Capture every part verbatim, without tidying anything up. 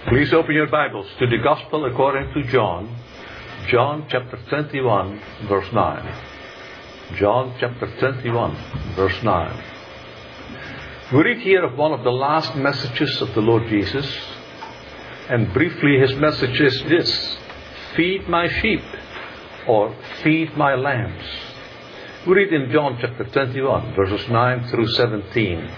Please open your Bibles to the Gospel according to John, John chapter twenty-one, verse nine. John chapter twenty-one, verse nine. We read here of one of the last messages of the Lord Jesus, and briefly his message is this: feed my sheep, or feed my lambs. We read in John chapter twenty-one, verses nine through seventeen.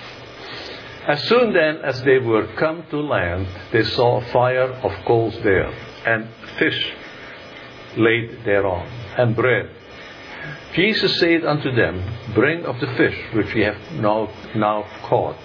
As soon then as they were come to land, they saw a fire of coals there, and fish laid thereon, and bread. Jesus said unto them, Bring of the fish which ye have now, now caught.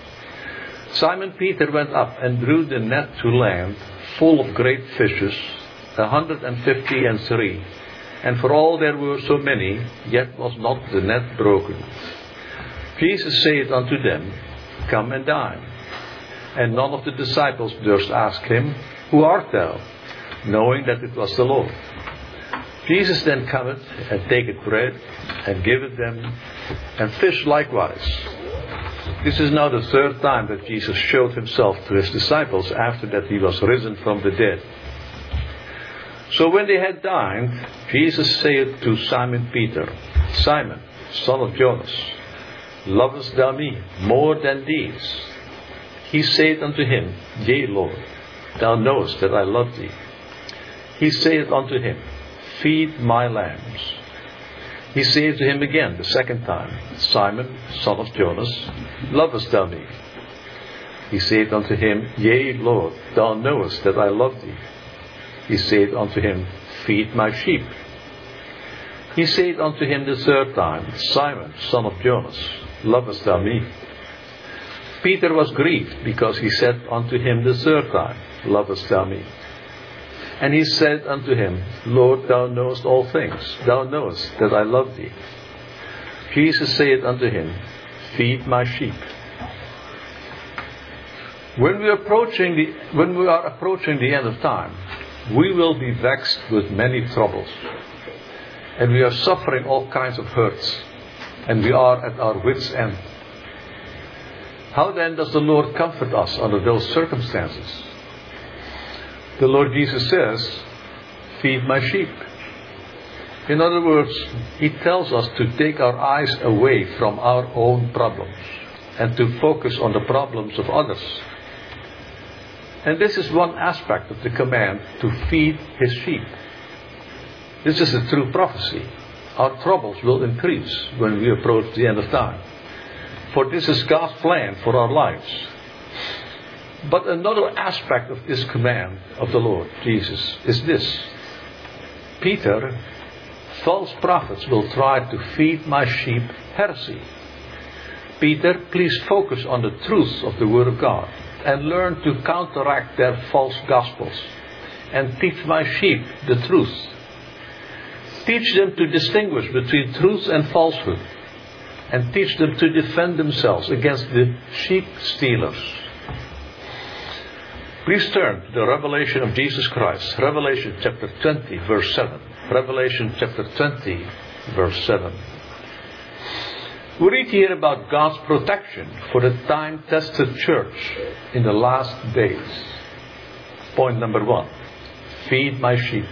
Simon Peter went up and drew the net to land, full of great fishes, a hundred and fifty and three. And for all there were so many, yet was not the net broken. Jesus said unto them, Come and dine. And none of the disciples durst ask him, Who art thou? Knowing that it was the Lord. Jesus then cometh, and taketh bread, and giveth them, and fish likewise. This is now the third time that Jesus showed himself to his disciples after that he was risen from the dead. So when they had dined, Jesus saith to Simon Peter, Simon, son of Jonas, lovest thou me more than these? He saith unto him, Yea, Lord, thou knowest that I love thee. He saith unto him, Feed my lambs. He saith to him again the second time, Simon, son of Jonas, lovest thou me? He saith unto him, Yea, Lord, thou knowest that I love thee. He saith unto him, Feed my sheep. He saith unto him the third time, Simon, son of Jonas, lovest thou me? Peter was grieved, because he said unto him the third time, Lovest thou me? And he said unto him, Lord, thou knowest all things. Thou knowest that I love thee. Jesus saith unto him, Feed my sheep. When we are approaching the when we are approaching the end of time, we will be vexed with many troubles, and we are suffering all kinds of hurts, and we are at our wits' end. How then does the Lord comfort us under those circumstances? The Lord Jesus says, Feed my sheep. In other words, He tells us to take our eyes away from our own problems and to focus on the problems of others. And this is one aspect of the command to feed His sheep. This is a true prophecy. Our troubles will increase when we approach the end of time. For this is God's plan for our lives. But another aspect of this command of the Lord Jesus is this. Peter, false prophets will try to feed my sheep heresy. Peter, please focus on the truth of the Word of God and learn to counteract their false gospels and teach my sheep the truth. Teach them to distinguish between truth and falsehood, and teach them to defend themselves against the sheep stealers. Please turn to the revelation of Jesus Christ, Revelation chapter twenty, verse seven. Revelation chapter twenty, verse seven. We read here about God's protection for the time-tested church in the last days. Point number one, feed my sheep.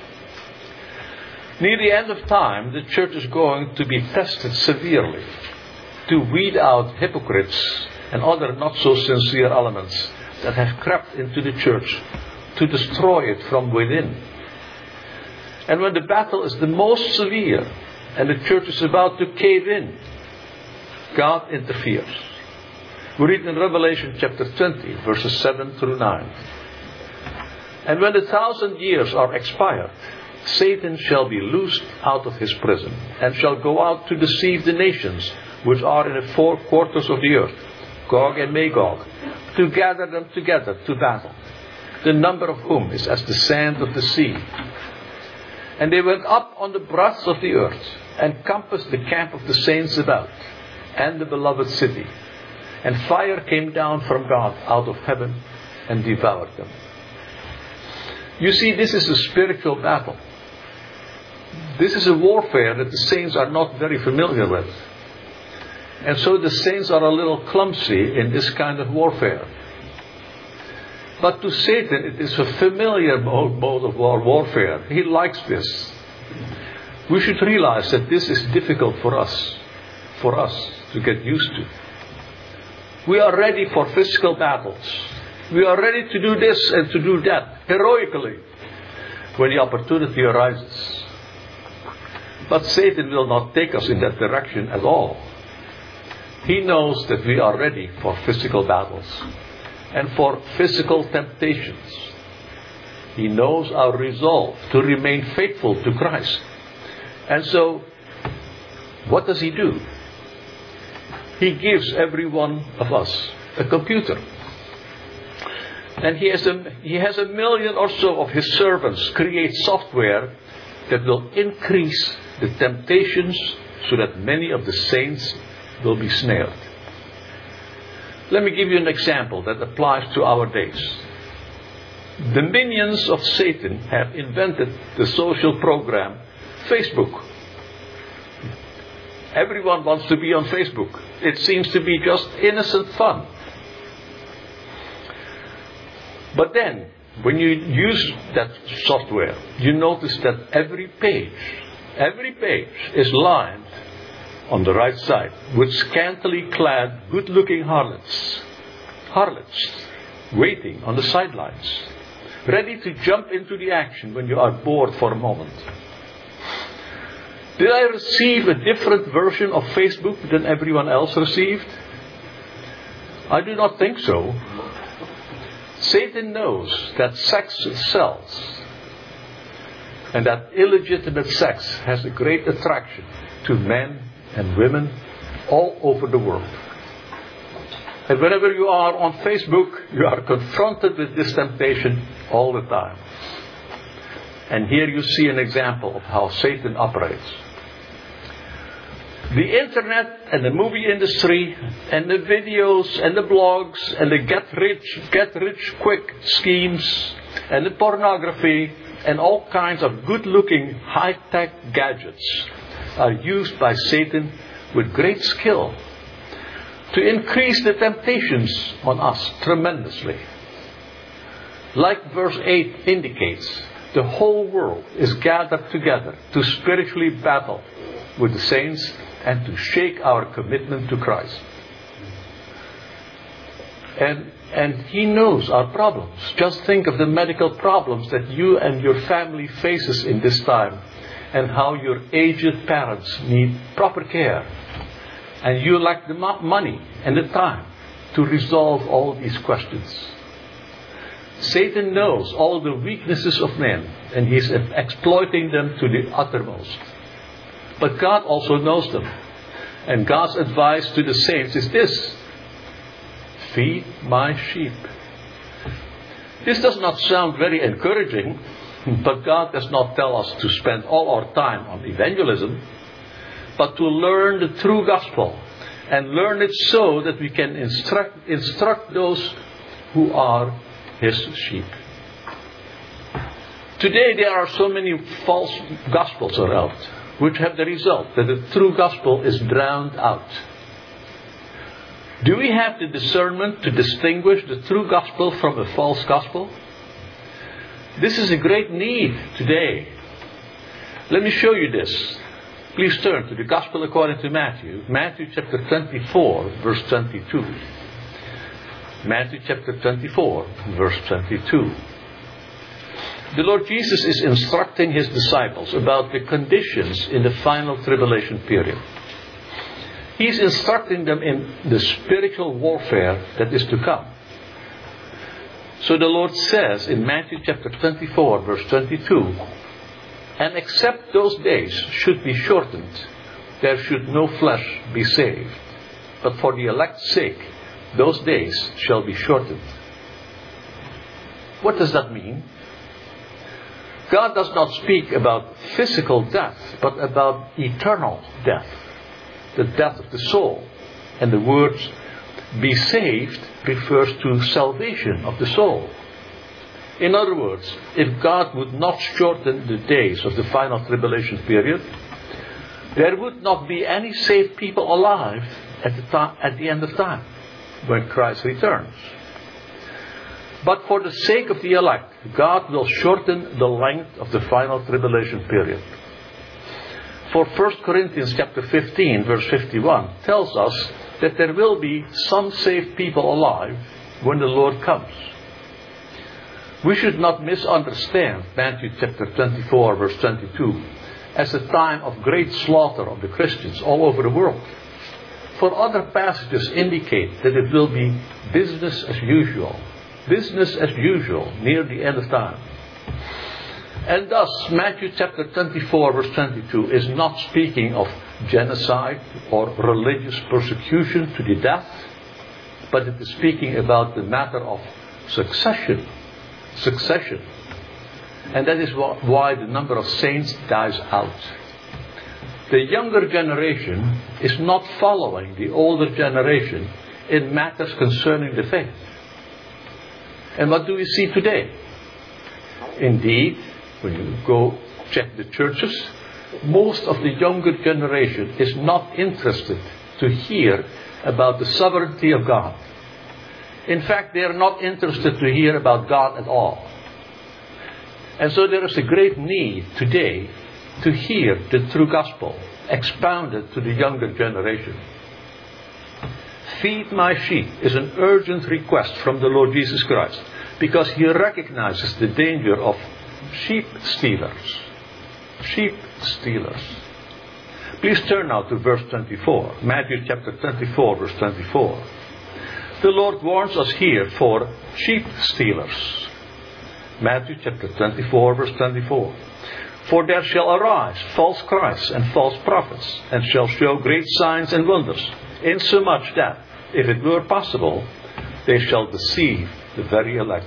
Near the end of time, the church is going to be tested severely to weed out hypocrites and other not-so-sincere elements that have crept into the church to destroy it from within. And when the battle is the most severe and the church is about to cave in, God interferes. We read in Revelation chapter twenty, verses seven through nine. And when the thousand years are expired, Satan shall be loosed out of his prison, and shall go out to deceive the nations which are in the four quarters of the earth, Gog and Magog, to gather them together to battle, the number of whom is as the sand of the sea. And they went up on the breadth of the earth, and compassed the camp of the saints about, and the beloved city. And fire came down from God out of heaven, and devoured them. You see, this is a spiritual battle. This is a warfare that the saints are not very familiar with. And so the saints are a little clumsy in this kind of warfare. But to Satan, it is a familiar mode, mode of war warfare. He likes this. We should realize that this is difficult for us, for us to get used to. We are ready for physical battles. We are ready to do this and to do that heroically when the opportunity arises. But Satan will not take us in that direction at all. He knows that we are ready for physical battles and for physical temptations. He knows our resolve to remain faithful to Christ. And so, what does he do? He gives every one of us a computer. And he has a, he has a million or so of his servants create software that will increase the temptations so that many of the saints will be snared. Let me give you an example that applies to our days. The minions of Satan have invented the social program Facebook. Everyone wants to be on Facebook. It seems to be just innocent fun. But then, when you use that software, you notice that every page, every page is lined on the right side with scantily clad, good-looking harlots. Harlots waiting on the sidelines, ready to jump into the action when you are bored for a moment. Did I receive a different version of Facebook than everyone else received? I do not think so. Satan knows that sex sells, and that illegitimate sex has a great attraction to men and women all over the world. And whenever you are on Facebook, you are confronted with this temptation all the time. And here you see an example of how Satan operates. The internet and the movie industry and the videos and the blogs and the get rich, get rich quick schemes and the pornography and all kinds of good looking high tech gadgets are used by Satan with great skill to increase the temptations on us tremendously. Like verse eight indicates, the whole world is gathered together to spiritually battle with the saints and to shake our commitment to Christ. And, and He knows our problems. Just think of the medical problems that you and your family faces in this time, and how your aged parents need proper care, and you lack the money and the time to resolve all these questions. Satan knows all the weaknesses of men, and he is exploiting them to the uttermost. But God also knows them. And God's advice to the saints is this: feed my sheep. This does not sound very encouraging, but God does not tell us to spend all our time on evangelism, but to learn the true gospel, and learn it so that we can instruct, instruct those who are His sheep. Today there are so many false gospels around, which have the result that the true gospel is drowned out. Do we have the discernment to distinguish the true gospel from a false gospel? This is a great need today. Let me show you this. Please turn to the Gospel according to Matthew. Matthew chapter twenty-four, verse twenty-two. Matthew chapter twenty-four, verse twenty-two. The Lord Jesus is instructing His disciples about the conditions in the final tribulation period. He's instructing them in the spiritual warfare that is to come. So the Lord says in Matthew chapter twenty-four, verse twenty-two, "And except those days should be shortened, there should no flesh be saved. But for the elect's sake, those days shall be shortened." What does that mean? God does not speak about physical death, but about eternal death, the death of the soul. And the words "be saved" refers to salvation of the soul. In other words, if God would not shorten the days of the final tribulation period, there would not be any saved people alive at the, time, at the end of time, when Christ returns. But for the sake of the elect, God will shorten the length of the final tribulation period. For First Corinthians chapter fifteen, verse fifty-one, tells us that there will be some saved people alive when the Lord comes. We should not misunderstand Matthew chapter twenty-four, verse twenty-two, as a time of great slaughter of the Christians all over the world. For other passages indicate that it will be business as usual. Business as usual near the end of time. And thus, Matthew chapter twenty-four, verse twenty-two is not speaking of genocide or religious persecution to the death, but it is speaking about the matter of succession. Succession. And that is why the number of saints dies out. The younger generation is not following the older generation in matters concerning the faith. And what do we see today? Indeed, when you go check the churches, most of the younger generation is not interested to hear about the sovereignty of God. In fact, they are not interested to hear about God at all. And so there is a great need today to hear the true gospel expounded to the younger generation. Feed my sheep is an urgent request from the Lord Jesus Christ, because He recognizes the danger of sheep stealers. Sheep stealers. Please turn now to verse twenty-four. Matthew chapter twenty-four, verse twenty-four. The Lord warns us here for sheep stealers. Matthew chapter twenty-four, verse twenty-four. For there shall arise false Christs and false prophets, and shall show great signs and wonders, insomuch that, if it were possible, they shall deceive the very elect.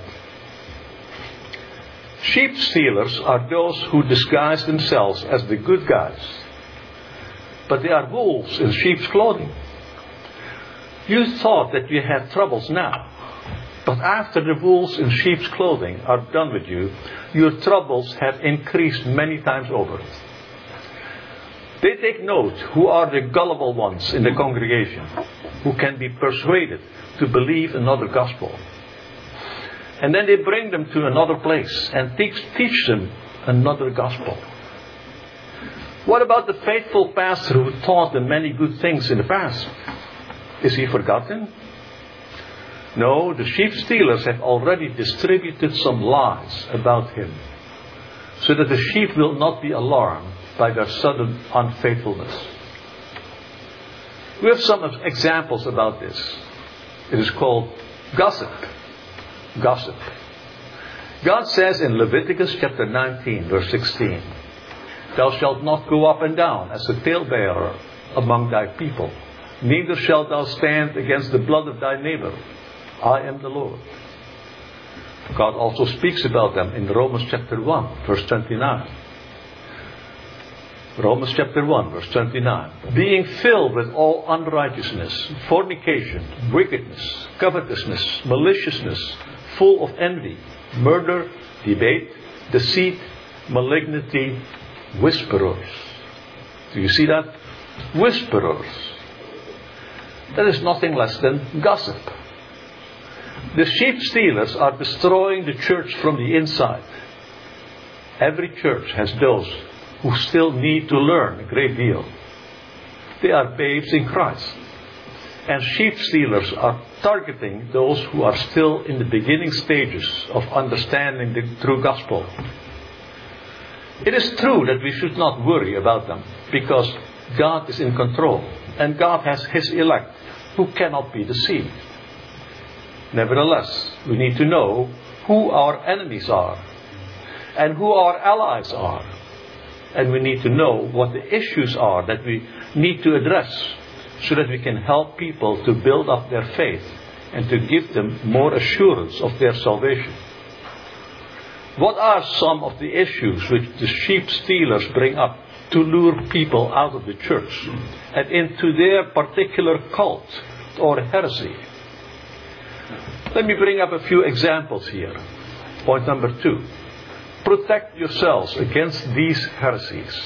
Sheep stealers are those who disguise themselves as the good guys, but they are wolves in sheep's clothing. You thought that you had troubles now, but after the wolves in sheep's clothing are done with you, your troubles have increased many times over. They take note who are the gullible ones in the congregation, who can be persuaded to believe another gospel. And then they bring them to another place and teach, teach them another gospel. What about the faithful pastor who taught them many good things in the past? Is he forgotten? No, the sheep stealers have already distributed some lies about him, so that the sheep will not be alarmed by their sudden unfaithfulness. We have some examples about this. It is called gossip. Gossip. God says in Leviticus chapter nineteen, verse sixteen, Thou shalt not go up and down as a talebearer among thy people, neither shalt thou stand against the blood of thy neighbor. I am the Lord. God also speaks about them in Romans chapter one, verse twenty-nine. Romans chapter one, verse twenty-nine. Being filled with all unrighteousness, fornication, wickedness, covetousness, maliciousness, full of envy, murder, debate, deceit, malignity, whisperers. Do you see that? Whisperers. That is nothing less than gossip. The sheep stealers are destroying the church from the inside. Every church has those who still need to learn a great deal. They are babes in Christ. And sheep stealers are targeting those who are still in the beginning stages of understanding the true gospel. It is true that we should not worry about them, because God is in control, and God has His elect who cannot be deceived. Nevertheless, we need to know who our enemies are and who our allies are. And we need to know what the issues are that we need to address, so that we can help people to build up their faith and to give them more assurance of their salvation. What are some of the issues which the sheep stealers bring up to lure people out of the church and into their particular cult or heresy? Let me bring up a few examples here. Point number two. Protect yourselves against these heresies.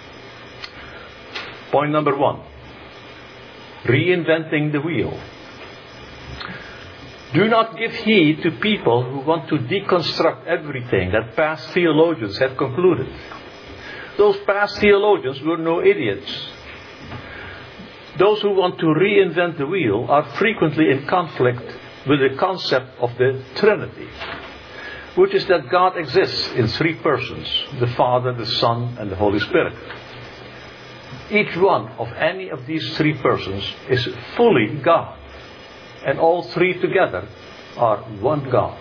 Point number one. Reinventing the wheel. Do not give heed to people who want to deconstruct everything that past theologians have concluded. Those past theologians were no idiots. Those who want to reinvent the wheel are frequently in conflict with the concept of the Trinity, which is that God exists in three persons, the Father, the Son, and the Holy Spirit. Each one of any of these three persons is fully God. And all three together are one God.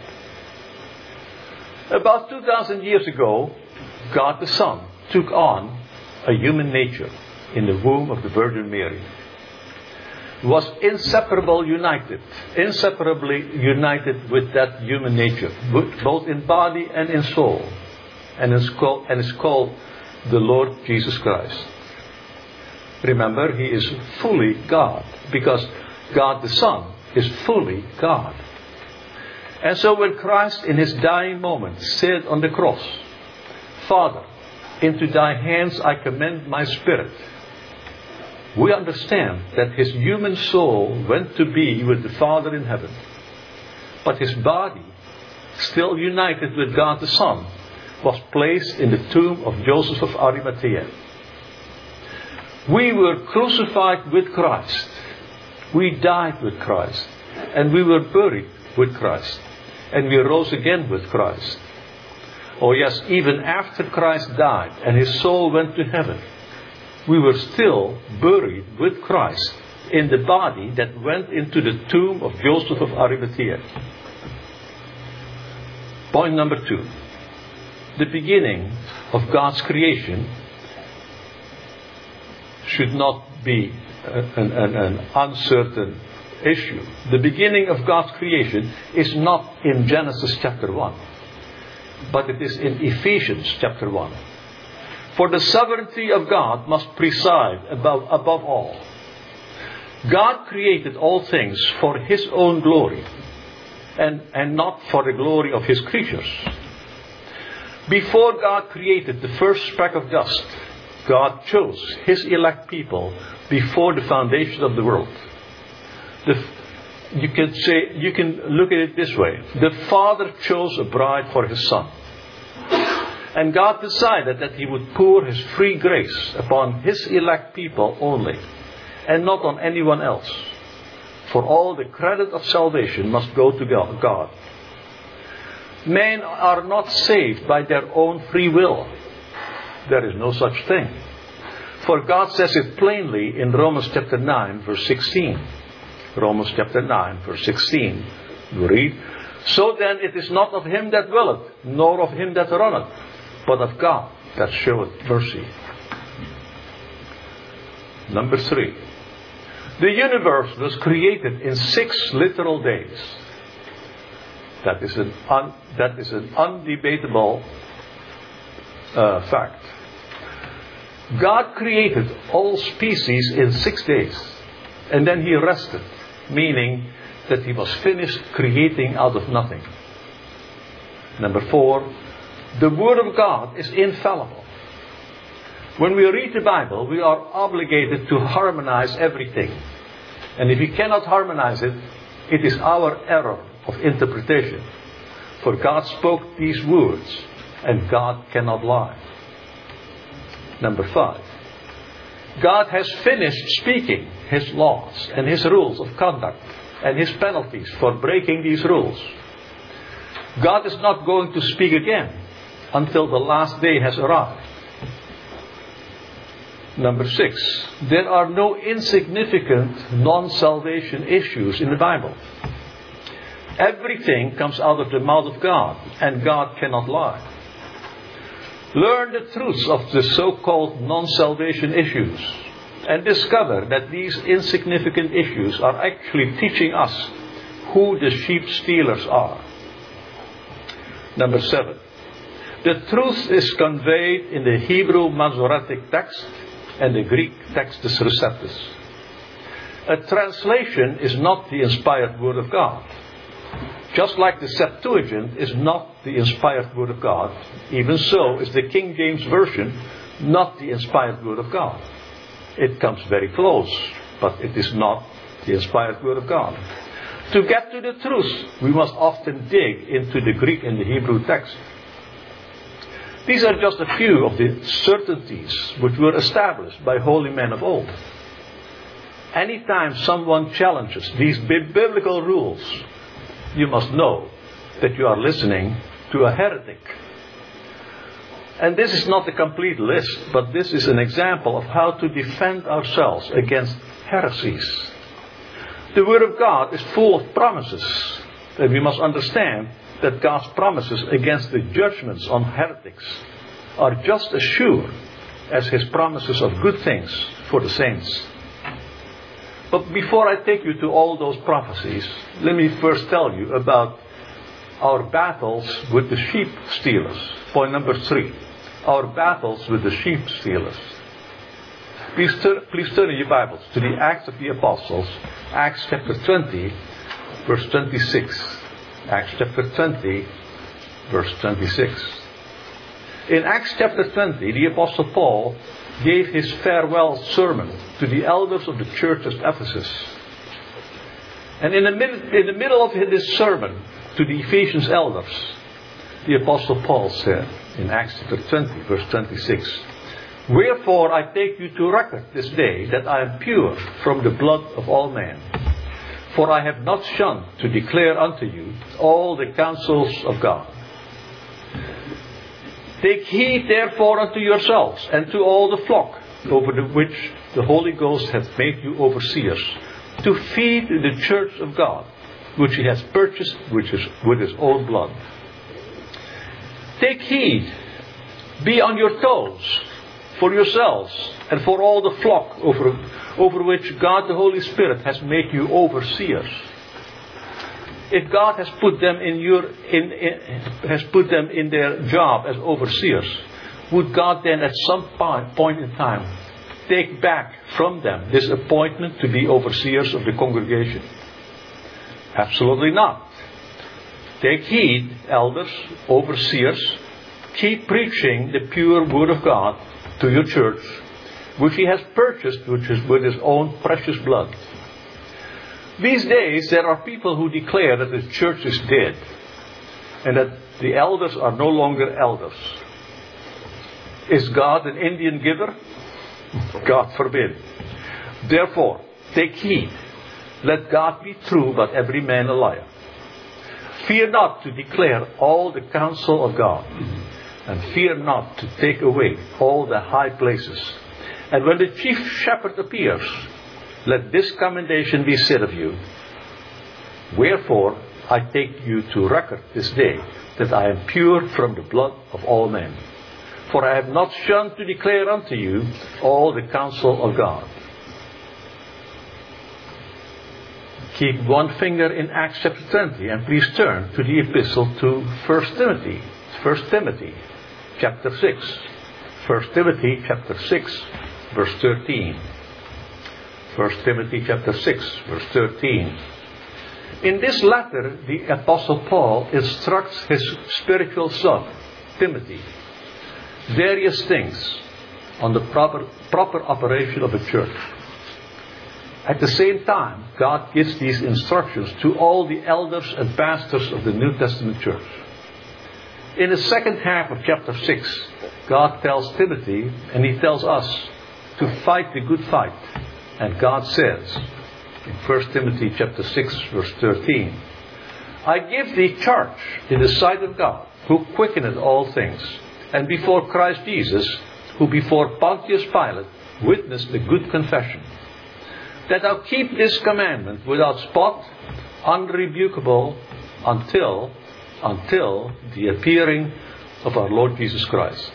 About two thousand years ago, God the Son took on a human nature in the womb of the Virgin Mary. Was inseparably united, inseparably united with that human nature, both in body and in soul, and is called, and is called the Lord Jesus Christ. Remember, He is fully God, because God the Son is fully God. And so when Christ in His dying moment said on the cross, Father, into Thy hands I commend my spirit, we understand that His human soul went to be with the Father in heaven, but His body, still united with God the Son, was placed in the tomb of Joseph of Arimathea. We were crucified with Christ. We died with Christ, and we were buried with Christ, and we rose again with Christ. Oh yes, even after Christ died and His soul went to heaven, we were still buried with Christ in the body that went into the tomb of Joseph of Arimathea. Point number two. The beginning of God's creation should not be An, an, an uncertain issue. The beginning of God's creation is not in Genesis chapter one, but it is in Ephesians chapter one. For the sovereignty of God must preside above, above all. God created all things for His own glory, and, and not for the glory of His creatures. Before God created the first speck of dust, God chose His elect people before the foundation of the world. The, you can say, you can look at it this way. The Father chose a bride for His Son. And God decided that He would pour His free grace upon His elect people only, and not on anyone else. For all the credit of salvation must go to God. Men are not saved by their own free will. There is no such thing. For God says it plainly in Romans chapter nine, verse sixteen. Romans chapter nine, verse sixteen. We read, So then it is not of him that willeth, nor of him that runneth, but of God that showeth mercy. Number three. The universe was created in six literal days. That is an, un, that is an undebatable uh, fact. God created all species in six days, and then He rested, meaning that He was finished creating out of nothing. Number four, the Word of God is infallible. When we read the Bible, we are obligated to harmonize everything. And if we cannot harmonize it, it is our error of interpretation. For God spoke these words, and God cannot lie. Number five. God has finished speaking His laws and His rules of conduct and His penalties for breaking these rules. God is not going to speak again until the last day has arrived. Number six. There are no insignificant non-salvation issues in the Bible. Everything comes out of the mouth of God, and God cannot lie. Learn the truths of the so-called non-salvation issues, and discover that these insignificant issues are actually teaching us who the sheep stealers are. Number seven. The truth is conveyed in the Hebrew Masoretic text and the Greek Textus Receptus. A translation is not the inspired Word of God. Just like the Septuagint is not the inspired Word of God, even so is the King James Version not the inspired Word of God. It comes very close, but it is not the inspired Word of God. To get to the truth, we must often dig into the Greek and the Hebrew text. These are just a few of the certainties which were established by holy men of old. Anytime someone challenges these biblical rules, you must know that you are listening to a heretic. And this is not a complete list, but this is an example of how to defend ourselves against heresies. The Word of God is full of promises, and we must understand that God's promises against the judgments on heretics are just as sure as His promises of good things for the saints. But before I take you to all those prophecies, let me first tell you about our battles with the sheep stealers. Point number three. Our battles with the sheep stealers. Please, tur- please turn in your Bibles to the Acts of the Apostles, Acts chapter twenty, verse twenty-six. Acts chapter twenty, verse twenty-six. In Acts chapter twenty, the Apostle Paul gave his farewell sermon to the elders of the church at Ephesus. And in the, mid- in the middle of his sermon to the Ephesians elders, the Apostle Paul said in Acts chapter twenty, verse twenty-six, "Wherefore I take you to record this day that I am pure from the blood of all men. For I have not shunned to declare unto you all the counsels of God. Take heed therefore unto yourselves and to all the flock over the which the Holy Ghost hath made you overseers, to feed the church of God, which He has purchased which is with His own blood. Take heed, be on your toes, for yourselves and for all the flock over, over which God the Holy Spirit has made you overseers." If God has put them in your in, in has put them in their job as overseers, would God then at some point in time take back from them this appointment to be overseers of the congregation? Absolutely not. Take heed, elders, overseers, keep preaching the pure word of God to your church, which He has purchased which is with His own precious blood. These days there are people who declare that the church is dead and that the elders are no longer elders. Is God an Indian giver? God forbid. Therefore, take heed. Let God be true, but every man a liar. Fear not to declare all the counsel of God, and fear not to take away all the high places. And when the chief shepherd appears, let this commendation be said of you. Wherefore I take you to record this day that I am pure from the blood of all men. For I have not shunned to declare unto you all the counsel of God. Keep one finger in Acts chapter twenty and please turn to the epistle to First Timothy. First Timothy chapter six. First Timothy chapter six, verse thirteen. First Timothy chapter six, verse thirteen. In this letter, the Apostle Paul instructs his spiritual son, Timothy, various things on the proper, proper operation of a church. At the same time, God gives these instructions to all the elders and pastors of the New Testament church. In the second half of chapter six, God tells Timothy, and He tells us, to fight the good fight. And God says, in First Timothy chapter six, verse thirteen, "I give thee charge in the sight of God, who quickeneth all things, and before Christ Jesus, who before Pontius Pilate witnessed a good confession, that thou keep this commandment without spot, unrebukable, until, until the appearing of our Lord Jesus Christ."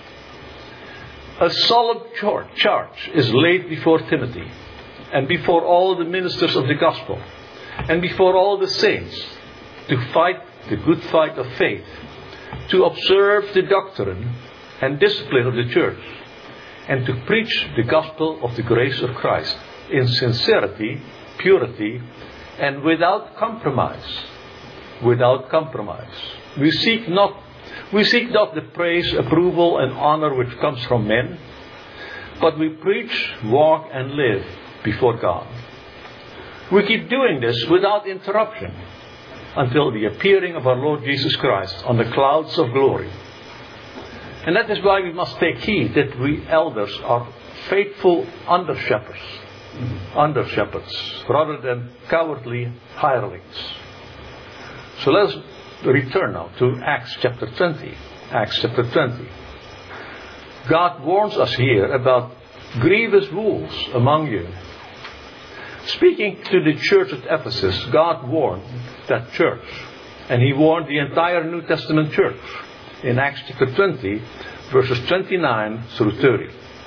A solemn charge is laid before Timothy and before all the ministers of the gospel and before all the saints to fight the good fight of faith, to observe the doctrine and discipline of the church, and to preach the gospel of the grace of Christ in sincerity, purity, and without compromise. Without compromise. We seek not We seek not the praise, approval, and honor which comes from men, but we preach, walk, and live before God. We keep doing this without interruption until the appearing of our Lord Jesus Christ on the clouds of glory. And that is why we must take heed that we elders are faithful under-shepherds, under-shepherds, rather than cowardly hirelings. So let's return now to Acts chapter twenty. Acts chapter twenty. God warns us here about grievous wolves among you. Speaking to the church at Ephesus, God warned that church, and He warned the entire New Testament church in Acts chapter twenty, verses twenty-nine through thirty.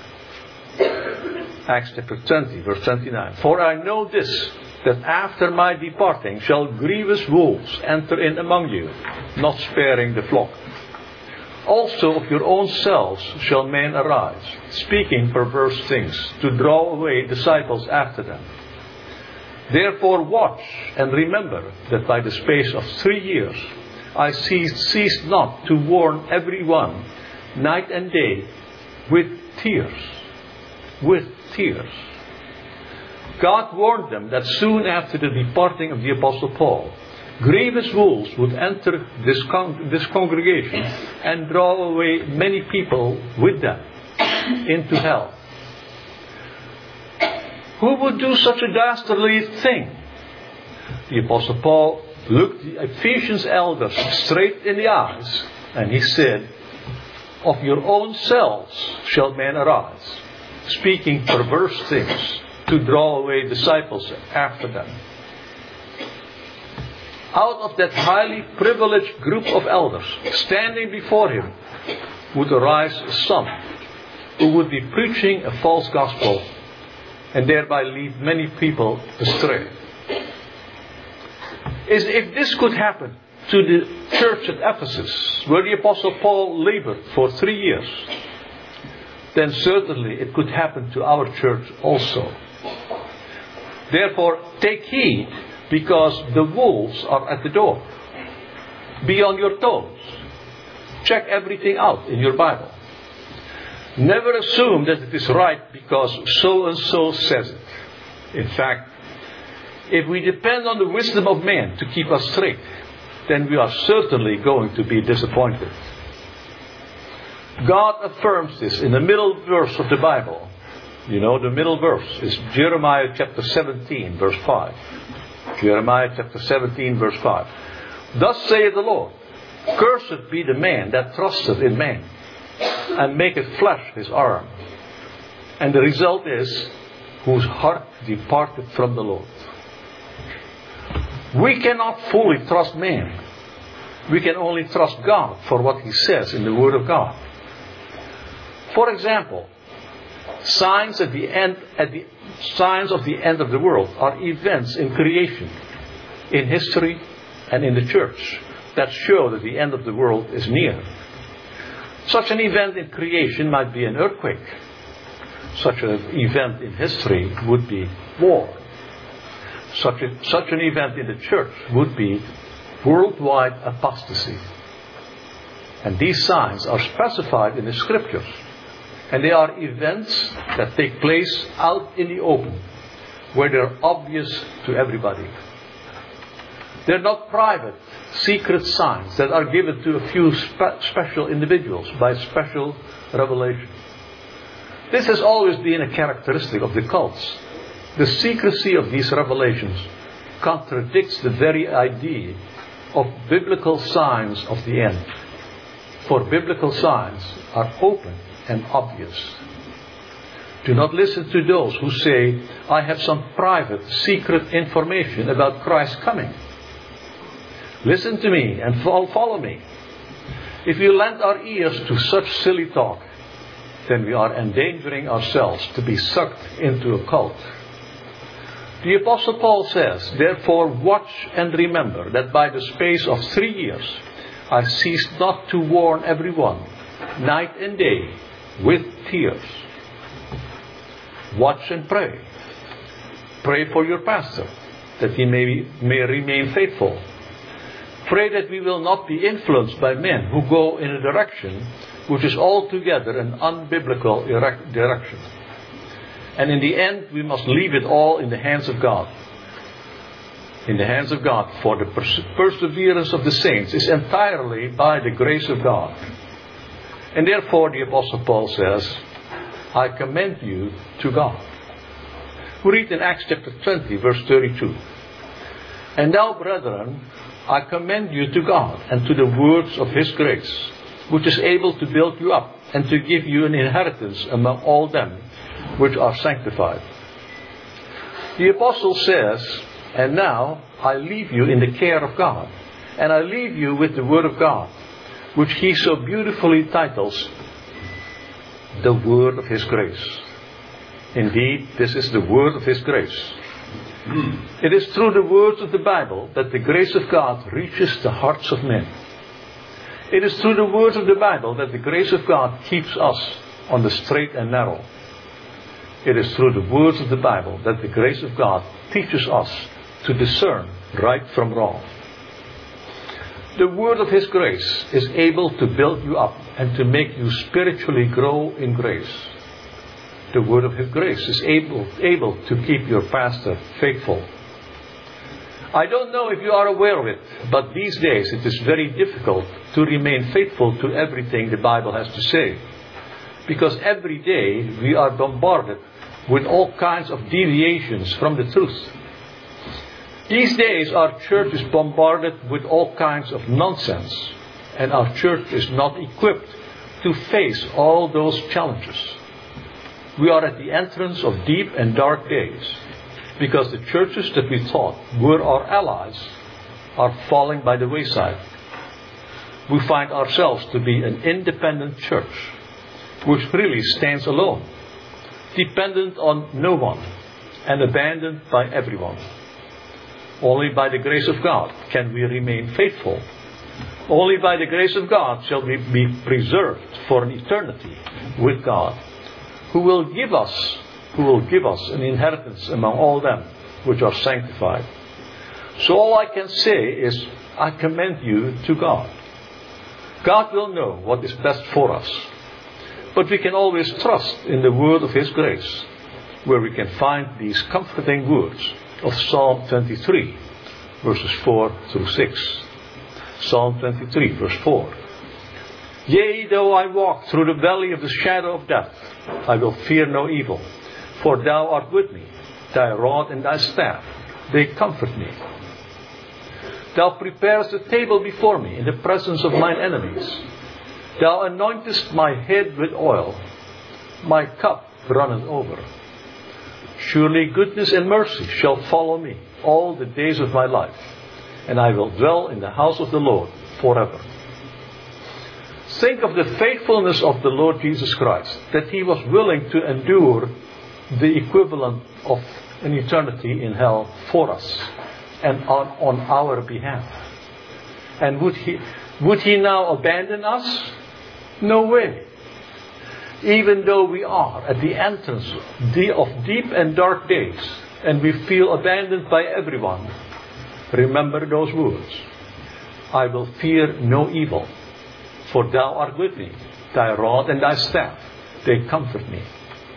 Acts chapter twenty, verse twenty-nine. For I know this, that after my departing shall grievous wolves enter in among you, not sparing the flock. Also of your own selves shall men arise, speaking perverse things, to draw away disciples after them. Therefore watch and remember that by the space of three years I ceased, ceased not to warn everyone, night and day, with tears. With tears. God warned them that soon after the departing of the Apostle Paul, grievous wolves would enter this, con- this congregation and draw away many people with them into hell. Who would do such a dastardly thing? The Apostle Paul looked the Ephesians elders straight in the eyes, and he said, of your own selves shall men arise, speaking perverse things, to draw away disciples after them. Out of that highly privileged group of elders standing before him would arise some who would be preaching a false gospel and thereby lead many people astray. Is if this could happen to the church at Ephesus, where the Apostle Paul labored for three years, then certainly it could happen to our church also. Therefore, take heed, because the wolves are at the door. Be on your toes. Check everything out in your Bible. Never assume that it is right because so and so says it. In fact, if we depend on the wisdom of man to keep us straight, then we are certainly going to be disappointed. God affirms this in the middle verse of the Bible. You know, the middle verse is Jeremiah chapter seventeen, verse five. Jeremiah chapter seventeen, verse five. Thus saith the Lord, cursed be the man that trusteth in man, and maketh flesh his arm. And the result is, whose heart departed from the Lord. We cannot fully trust man. We can only trust God for what He says in the Word of God. For example, signs at the end, at the signs of the end of the world are events in creation, in history, and in the church that show that the end of the world is near. Such an event in creation might be an earthquake. Such an event in history would be war. Such, a, such an event in the church would be worldwide apostasy. And these signs are specified in the Scriptures. And they are events that take place out in the open, where they're obvious to everybody. They're not private, secret signs that are given to a few spe- special individuals by special revelation. This has always been a characteristic of the cults. The secrecy of these revelations contradicts the very idea of biblical signs of the end. For biblical signs are open and obvious. Do not listen to those who say, I have some private, secret information about Christ's coming. Listen to me and follow me. If we lend our ears to such silly talk, then we are endangering ourselves to be sucked into a cult. The Apostle Paul says, therefore watch and remember that by the space of three years I ceased not to warn everyone, night and day, with tears. Watch and pray. Pray for your pastor, that he may, may remain faithful. Pray that we will not be influenced by men who go in a direction which is altogether an unbiblical direction. And in the end, we must leave it all in the hands of God. in the hands of God for the pers- perseverance of the saints is entirely by the grace of God. And therefore the Apostle Paul says, I commend you to God. We read in Acts chapter twenty, verse thirty-two. And now, brethren, I commend you to God and to the words of His grace, which is able to build you up and to give you an inheritance among all them which are sanctified. The Apostle says, and now I leave you in the care of God, and I leave you with the Word of God, which he so beautifully titles, the Word of His grace. Indeed, this is the Word of His grace. It is through the words of the Bible that the grace of God reaches the hearts of men. It is through the words of the Bible that the grace of God keeps us on the straight and narrow. It is through the words of the Bible that the grace of God teaches us to discern right from wrong. The Word of His grace is able to build you up and to make you spiritually grow in grace. The Word of His grace is able, able to keep your pastor faithful. I don't know if you are aware of it, but these days it is very difficult to remain faithful to everything the Bible has to say. Because every day we are bombarded with all kinds of deviations from the truth. These days our church is bombarded with all kinds of nonsense, and our church is not equipped to face all those challenges. We are at the entrance of deep and dark days, because the churches that we thought were our allies are falling by the wayside. We find ourselves to be an independent church, which really stands alone, dependent on no one, and abandoned by everyone. Only by the grace of God can we remain faithful. Only by the grace of God shall we be preserved for an eternity with God, who will give us, who will give us an inheritance among all them which are sanctified. So all I can say is, I commend you to God. God will know what is best for us. But we can always trust in the word of His grace, where we can find these comforting words of Psalm twenty-three, verses four through six. Psalm twenty-three, verse four. Yea, though I walk through the valley of the shadow of death, I will fear no evil, for Thou art with me. Thy rod and Thy staff, they comfort me. Thou preparest a table before me in the presence of mine enemies. Thou anointest my head with oil. My cup runneth over. Surely goodness and mercy shall follow me all the days of my life, and I will dwell in the house of the Lord forever. Think of the faithfulness of the Lord Jesus Christ, that He was willing to endure the equivalent of an eternity in hell for us and on, on our behalf. And would He, would He now abandon us? No way. Even though we are at the entrance of deep and dark days, and we feel abandoned by everyone, remember those words. I will fear no evil, for Thou art with me. Thy rod and Thy staff, they comfort me.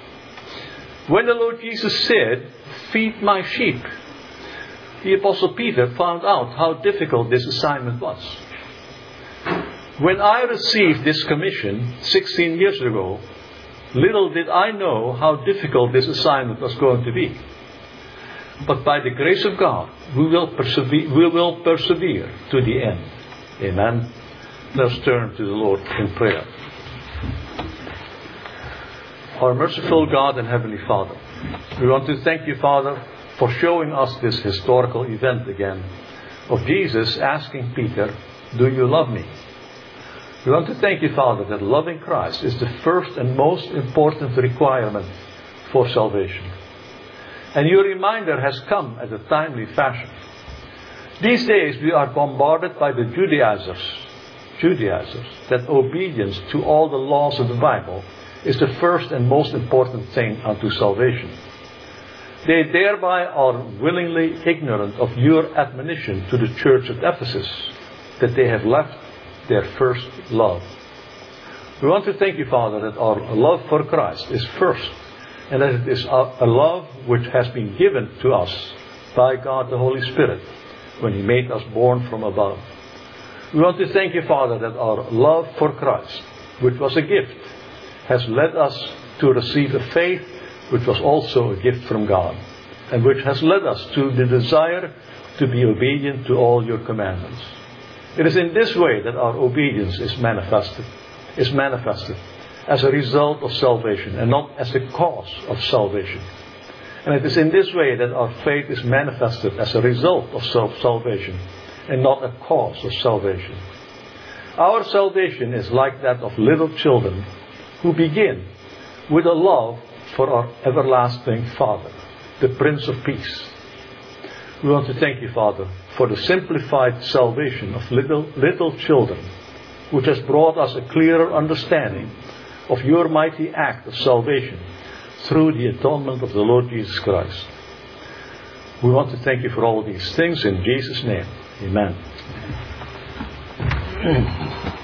When the Lord Jesus said, feed my sheep, the Apostle Peter found out how difficult this assignment was. When I received this commission sixteen years ago, little did I know how difficult this assignment was going to be. But by the grace of God, we will persevere, we will persevere to the end. Amen. Let's turn to the Lord in prayer. Our merciful God and Heavenly Father, we want to thank You, Father, for showing us this historical event again of Jesus asking Peter, do you love me? We want to thank You, Father, that loving Christ is the first and most important requirement for salvation. And Your reminder has come at a timely fashion. These days we are bombarded by the Judaizers, Judaizers, that obedience to all the laws of the Bible is the first and most important thing unto salvation. They thereby are willingly ignorant of Your admonition to the church of Ephesus, that they have left their first love. We want to thank You, Father, that our love for Christ is first, and that it is a love which has been given to us by God the Holy Spirit when He made us born from above. We want to thank You, Father, that our love for Christ, which was a gift, has led us to receive a faith which was also a gift from God, and which has led us to the desire to be obedient to all Your commandments. It is in this way that our obedience is manifested, is manifested as a result of salvation and not as a cause of salvation. And it is in this way that our faith is manifested as a result of self-salvation and not a cause of salvation. Our salvation is like that of little children who begin with a love for our everlasting Father, the Prince of Peace. We want to thank You, Father, for the simplified salvation of little, little children, which has brought us a clearer understanding of Your mighty act of salvation through the atonement of the Lord Jesus Christ. We want to thank You for all these things in Jesus' name. Amen.